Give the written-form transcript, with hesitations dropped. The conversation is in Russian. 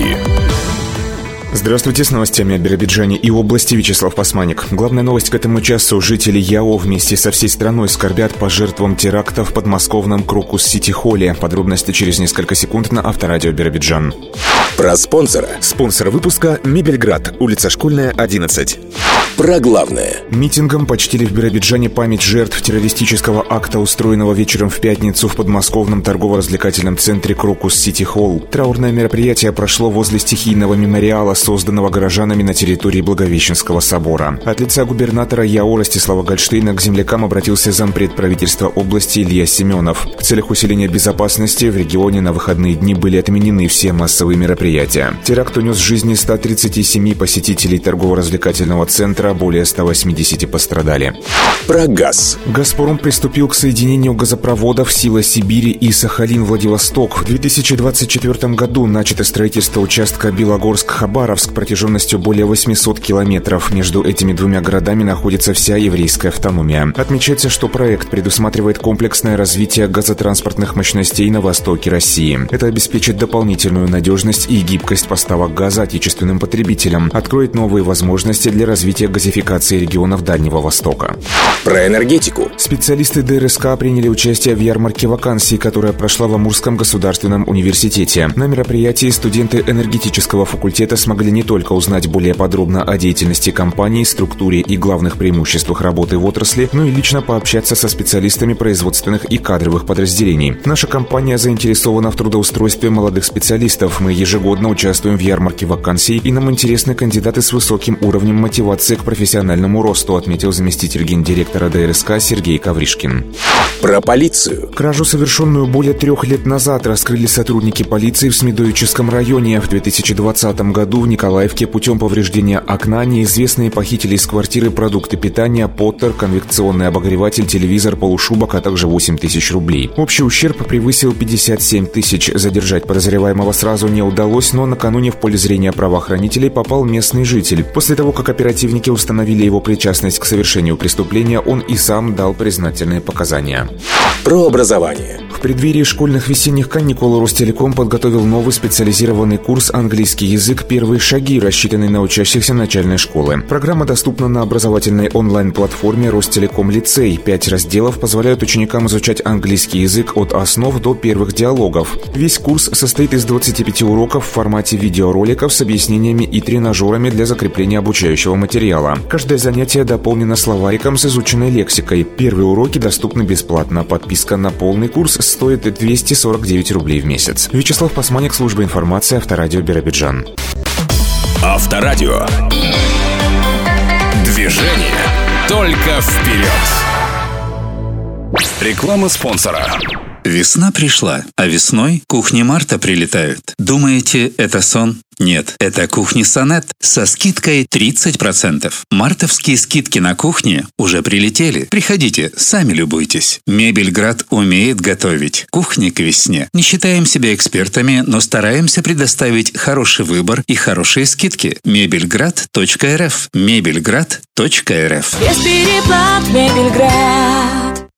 новости. Здравствуйте, с новостями о Биробиджане и области Вячеслав Пасманик. Главная новость к этому часу. Жители Яо вместе со всей страной скорбят по жертвам теракта в подмосковном Крокус-Сити-холле. Подробности через несколько секунд на Авторадио Биробиджан. Про спонсора. Спонсор выпуска «Мебельград», улица Школьная, 11. Про главное. Митингом почтили в Биробиджане память жертв террористического акта, устроенного вечером в пятницу в подмосковном торгово-развлекательном центре Крокус-Сити-холл. Траурное мероприятие прошло возле стихийного мемориала, созданного горожанами на территории Благовещенского собора. От лица губернатора Яо Ростислава Гольштейна к землякам обратился зампред правительства области Илья Семенов. В целях усиления безопасности в регионе на выходные дни были отменены все массовые мероприятия. Теракт унес жизни 137 посетителей торгово-развлекательного центра, более 180 пострадали. Про газ. «Газпром» приступил к соединению газопроводов «Сила Сибири» и «Сахалин-Владивосток». В 2024 году начато строительство участка Белогорск-Хабаровск протяженностью более 800 километров. Между этими двумя городами находится вся еврейская автономия. Отмечается, что проект предусматривает комплексное развитие газотранспортных мощностей на востоке России. Это обеспечит дополнительную надежность и гибкость поставок газа отечественным потребителям, откроет новые возможности для развития газификации регионов Дальнего Востока. Про энергетику. Специалисты ДРСК приняли участие в ярмарке вакансий, которая прошла в Амурском государственном университете. На мероприятии студенты энергетического факультета смогли не только узнать более подробно о деятельности компании, структуре и главных преимуществах работы в отрасли, но и лично пообщаться со специалистами производственных и кадровых подразделений. Наша компания заинтересована в трудоустройстве молодых специалистов. Мы ежегодно участвуем в ярмарке вакансий, и нам интересны кандидаты с высоким уровнем мотивации к профессиональному росту, отметил заместитель гендиректора ДРСК Сергей Ковришкин. Про полицию. Кражу, совершенную более 3 лет назад, раскрыли сотрудники полиции в Смедовическом районе. В 2020 году в Николаевке путем повреждения окна неизвестные похитили из квартиры продукты питания, поттер, конвекционный обогреватель, телевизор, полушубок, а также 8 тысяч рублей. Общий ущерб превысил 57 тысяч. Задержать подозреваемого сразу не удалось, но накануне в поле зрения правоохранителей попал местный житель. После того, как оперативники установили его причастность к совершению преступления, он и сам дал признательные показания. Про образование. В преддверии школьных весенних каникул Ростелеком подготовил новый специализированный курс «Английский язык. Первые шаги», рассчитанный на учащихся начальной школы. Программа доступна на образовательной онлайн-платформе «Ростелеком Лицей». 5 разделов позволяют ученикам изучать английский язык от основ до первых диалогов. Весь курс состоит из 25 уроков в формате видеороликов с объяснениями и тренажерами для закрепления обучающего материала. Каждое занятие дополнено словариком с изученной лексикой. Первые уроки доступны бесплатно. Подписка на полный курс стоит 249 рублей в месяц. Вячеслав Пасманик, служба информации, Авторадио Биробиджан. Авторадио. Движение только вперед. Реклама спонсора. Весна пришла, а весной кухни Марта прилетают. Думаете, это сон? Нет, это кухни Сонет со скидкой 30%. Мартовские скидки на кухне уже прилетели. Приходите, сами любуйтесь. Мебельград умеет готовить. Кухни к весне. Не считаем себя экспертами, но стараемся предоставить хороший выбор и хорошие скидки. Мебельград.рф. Мебельград.рф. Без переплат Мебельград.